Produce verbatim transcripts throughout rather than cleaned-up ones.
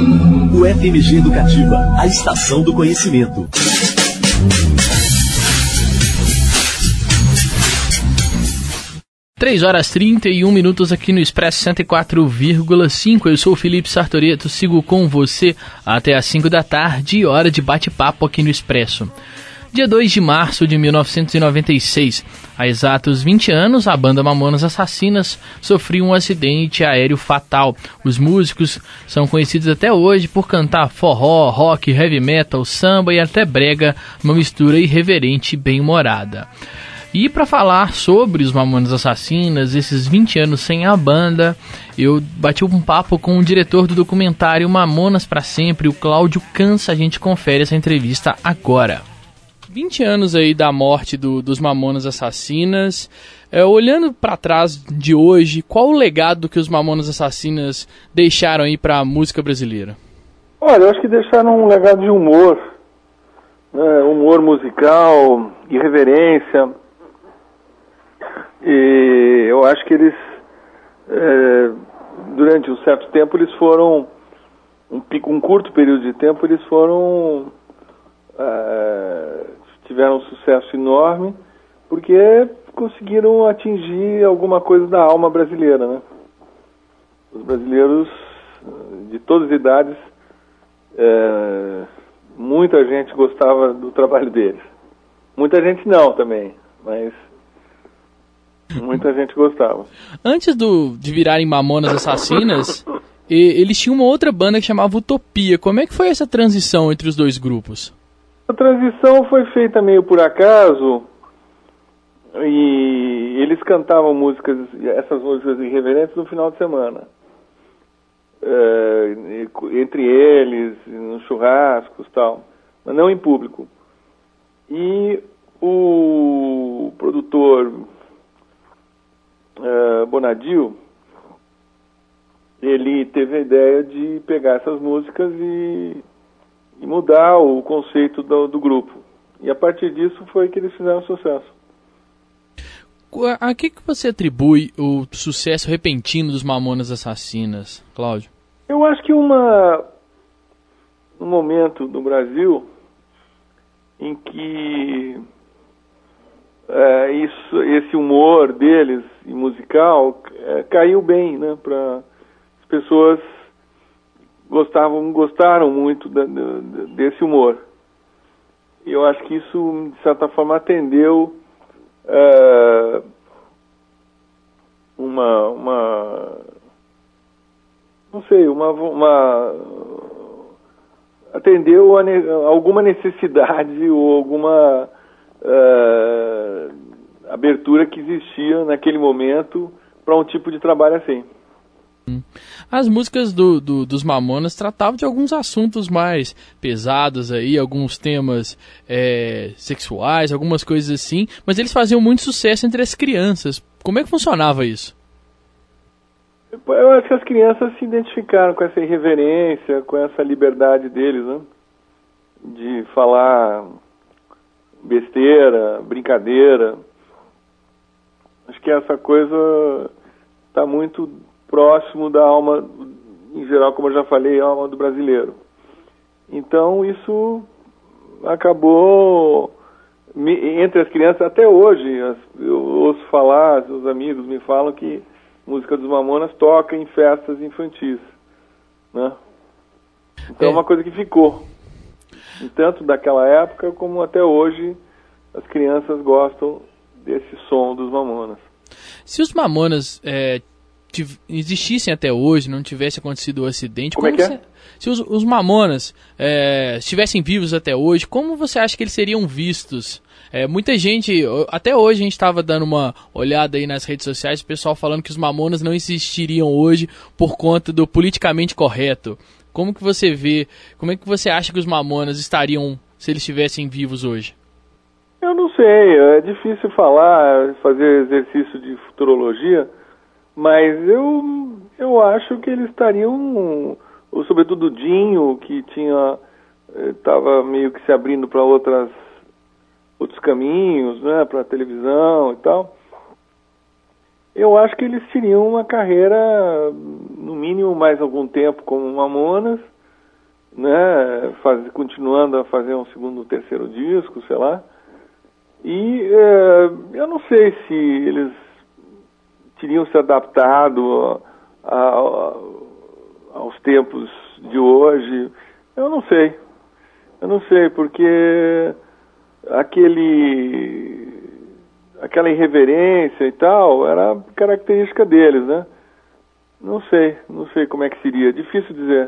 O F M G Educativa, a estação do conhecimento. três horas trinta e um minutos aqui no Expresso cento e quatro vírgula cinco. Eu sou o Felipe Sartoreto, sigo com você até às cinco da tarde, hora de bate-papo aqui no Expresso. Dia dois de março de mil novecentos e noventa e seis, há exatos vinte anos, a banda Mamonas Assassinas sofreu um acidente aéreo fatal. Os músicos são conhecidos até hoje por cantar forró, rock, heavy metal, samba e até brega, uma mistura irreverente e bem-humorada. E para falar sobre os Mamonas Assassinas, esses vinte anos sem a banda, eu bati um papo com o diretor do documentário Mamonas pra Sempre, o Cláudio Cança. A gente confere essa entrevista agora. vinte anos aí da morte do, dos Mamonas Assassinas. É, olhando para trás de hoje, qual o legado que os Mamonas Assassinas deixaram aí para a música brasileira? Olha, eu acho que deixaram um legado de humor, né? Humor musical, irreverência. E eu acho que eles, é, durante um certo tempo, eles foram, um, um curto período de tempo, eles foram, é, tiveram um sucesso enorme, porque conseguiram atingir alguma coisa da alma brasileira, né? Os brasileiros de todas as idades, é, muita gente gostava do trabalho deles. Muita gente não também, mas muita gente gostava. Antes do, de virarem Mamonas Assassinas, e, eles tinham uma outra banda que chamava Utopia. Como é que foi essa transição entre os dois grupos? A transição foi feita meio por acaso, e eles cantavam músicas, essas músicas irreverentes no final de semana. É, entre eles, nos churrascos e tal, mas não em público. E o produtor Uh, Bonadio, ele teve a ideia de pegar essas músicas e, e mudar o conceito do, do grupo. E a partir disso foi que eles fizeram sucesso. A que, que você atribui o sucesso repentino dos Mamonas Assassinas, Cláudio? Eu acho que uma, um momento no Brasil em que É, isso, esse humor deles, e musical, é, caiu bem, né? Pra, as pessoas gostavam, gostaram muito da, da, desse humor. E eu acho que isso, de certa forma, atendeu é, uma, uma, não sei, uma, uma atendeu a ne, alguma necessidade ou alguma Uh, abertura que existia naquele momento para um tipo de trabalho assim. As músicas do, do, dos Mamonas tratavam de alguns assuntos mais pesados aí, alguns temas é, sexuais, algumas coisas assim, mas eles faziam muito sucesso entre as crianças. Como é que funcionava isso? Eu acho que as crianças se identificaram com essa irreverência, com essa liberdade deles, né? De falar besteira, brincadeira. Acho que essa coisa está muito próximo da alma, em geral, como eu já falei, a alma do brasileiro. Então isso acabou entre as crianças até hoje. Eu ouço falar, os amigos me falam que música dos Mamonas toca em festas infantis, né? Então é uma coisa que ficou. Tanto daquela época como até hoje as crianças gostam desse som dos Mamonas. Se os Mamonas é, tiv- existissem até hoje, não tivesse acontecido o acidente, como, como é que é? Você, se os, os Mamonas é, estivessem vivos até hoje, como você acha que eles seriam vistos? É, muita gente, até hoje a gente estava dando uma olhada aí nas redes sociais, o pessoal falando que os Mamonas não existiriam hoje por conta do politicamente correto. Como que você vê, como é que você acha que os Mamonas estariam se eles estivessem vivos hoje? Eu não sei, é difícil falar, fazer exercício de futurologia, mas eu, eu acho que eles estariam, sobretudo o Dinho, que tinha, estava meio que se abrindo para outras, outros caminhos, né, para a televisão e tal. Eu acho que eles teriam uma carreira, no mínimo, mais algum tempo como Mamonas, né, faz, continuando a fazer um segundo, terceiro disco, sei lá. E é, eu não sei se eles teriam se adaptado a, a, aos tempos de hoje. Eu não sei. Eu não sei, porque aquele, aquela irreverência e tal era característica deles, né? Não sei, não sei como é que seria. Difícil dizer.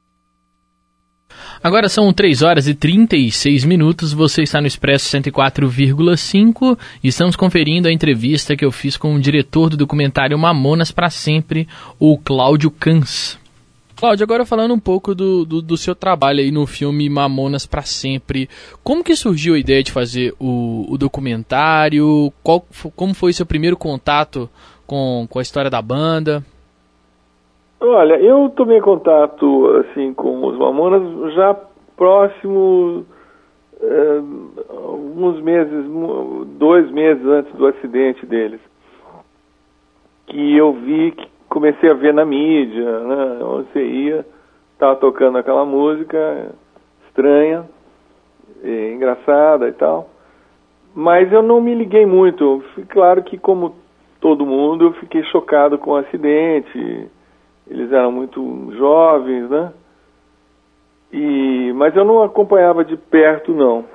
Agora são três horas e trinta e seis minutos, você está no Expresso cento e quatro vírgula cinco e estamos conferindo a entrevista que eu fiz com o diretor do documentário Mamonas pra Sempre, o Cláudio Cans. Cláudio, agora falando um pouco do, do, do seu trabalho aí no filme Mamonas pra Sempre, como que surgiu a ideia de fazer o, o documentário? Qual, como foi seu primeiro contato com, com a história da banda? Olha, eu tomei contato assim com os Mamonas já próximo, é, alguns meses, dois meses antes do acidente deles, que eu vi, que comecei a ver na mídia, né, onde você ia, estava tocando aquela música estranha, e engraçada e tal, mas eu não me liguei muito. Claro que, como todo mundo, eu fiquei chocado com o acidente. Eles eram muito jovens, né? E, mas eu não acompanhava de perto, não.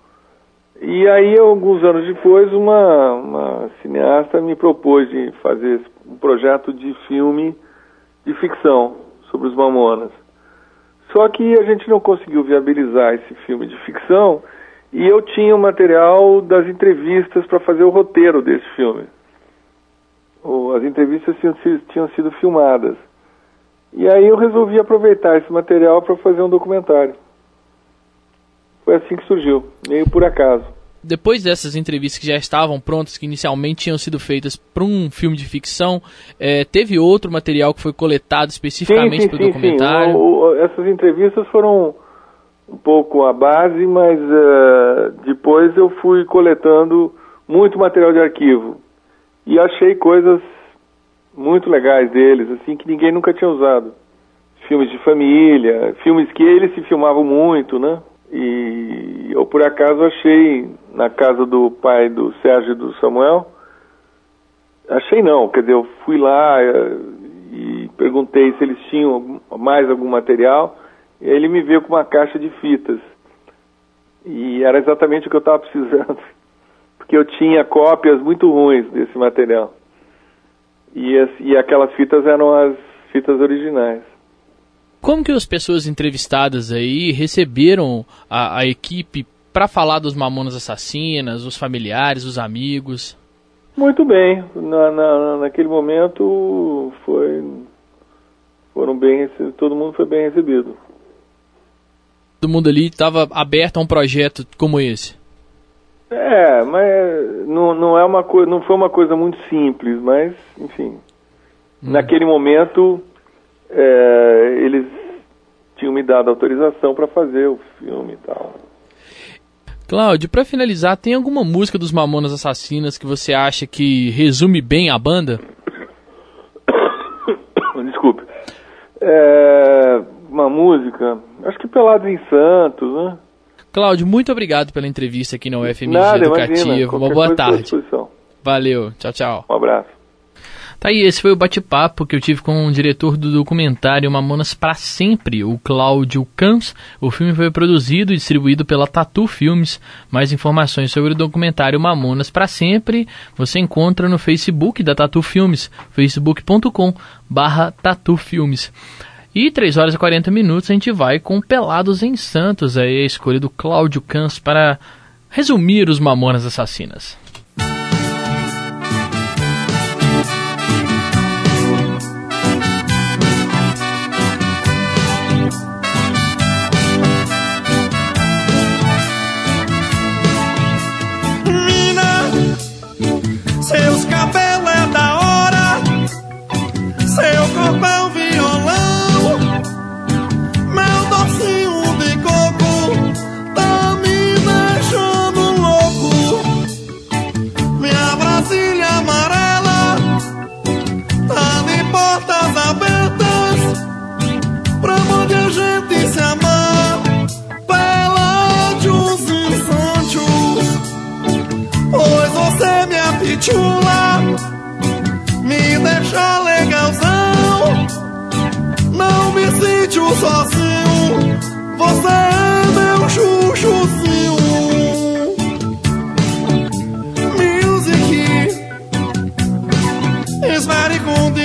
E aí, alguns anos depois, uma, uma cineasta me propôs de fazer um projeto de filme de ficção sobre os Mamonas. Só que a gente não conseguiu viabilizar esse filme de ficção e eu tinha o material das entrevistas para fazer o roteiro desse filme. As entrevistas tinham, tinham sido filmadas. E aí eu resolvi aproveitar esse material para fazer um documentário. Foi assim que surgiu, meio por acaso. Depois dessas entrevistas que já estavam prontas, que inicialmente tinham sido feitas para um filme de ficção, é, teve outro material que foi coletado especificamente para o documentário? Sim, o, o, essas entrevistas foram um pouco a base, mas uh, depois eu fui coletando muito material de arquivo. E achei coisas muito legais deles, assim, que ninguém nunca tinha usado. Filmes de família, filmes que eles se filmavam muito, né? E eu, por acaso, achei na casa do pai do Sérgio e do Samuel, achei não, quer dizer, eu fui lá e perguntei se eles tinham mais algum material, e ele me veio com uma caixa de fitas. E era exatamente o que eu estava precisando, porque eu tinha cópias muito ruins desse material. E, as, e aquelas fitas eram as fitas originais. Como que as pessoas entrevistadas aí receberam a, a equipe para falar dos Mamonas Assassinas, os familiares, os amigos? Muito bem. Na, na, naquele momento foi, foram bem, todo mundo foi bem recebido. Todo mundo ali estava aberto a um projeto como esse? É, mas não, não, é uma coisa, não foi uma coisa muito simples, mas, enfim, hum. naquele momento é, eles tinham me dado autorização para fazer o filme e tal. Cláudio, para finalizar, tem alguma música dos Mamonas Assassinas que você acha que resume bem a banda? Desculpe. É, uma música, acho que Pelados em Santos, né? Cláudio, muito obrigado pela entrevista aqui na U F M G Nada, Educativa. Uma boa tarde. Valeu, tchau, tchau. Um abraço. Tá aí, esse foi o bate-papo que eu tive com o diretor do documentário Mamonas pra Sempre, o Cláudio Cans. O filme foi produzido e distribuído pela Tatu Filmes. Mais informações sobre o documentário Mamonas pra Sempre você encontra no Facebook da Tatu Filmes, facebook ponto com barra Tatu Filmes. E três horas e quarenta minutos a gente vai com Pelados em Santos, aí a escolha do Cláudio Cans para resumir os Mamonas Assassinas. Mina, seus cabelos é da hora, seu corpo é um violão. Meu docinho de coco tá me deixando louco. sozinho, você é meu chuchuzinho. Music is very good.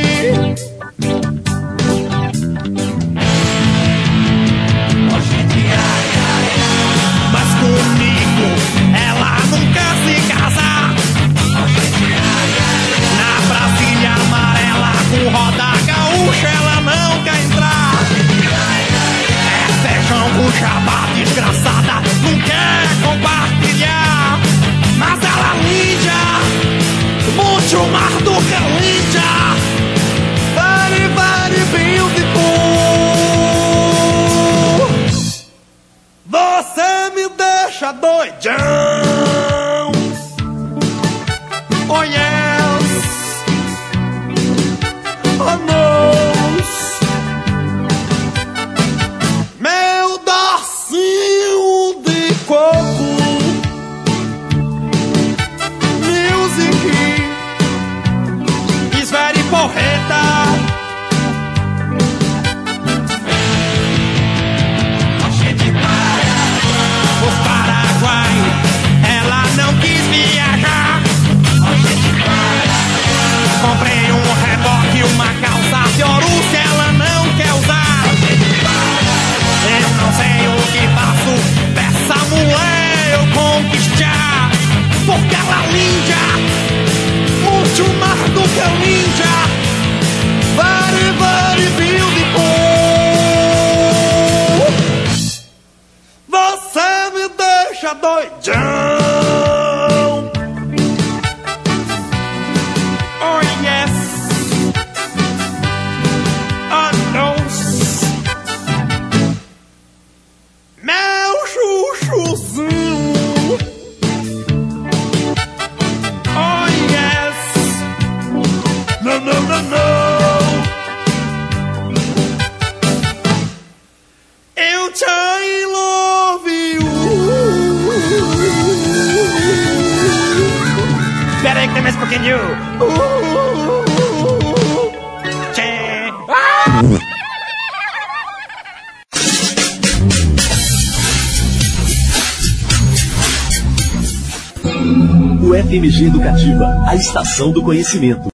Mas comigo ela nunca se casa. Na Brasília amarela com roda gaúcha ela não quer entrar. É feijão com jabá desgraçada, não quer compartilhar. Mas ela é linda, muito mais do que linda. Very, very beautiful. Você me deixa doidão. Oh yes. Oh no. Meu docinho de coco. Music is very porreta. Os Paraguai, ela não quis viajar. Comprei um reboque, uma calça Fiorucci, ela não quer usar. Eu não sei o que faço dessa mulher eu conquistar. Porque ela é linda, muito mais do que linda. Very, very beautiful. Você me deixa doidão. Oh yes. Oh no. Meu chuchuzinho. Oh yes. No, no, no, no. Eu te love you. Espera aí que tem mais um pouquinho. Tchê. Ah! O F M G Educativa, a estação do conhecimento.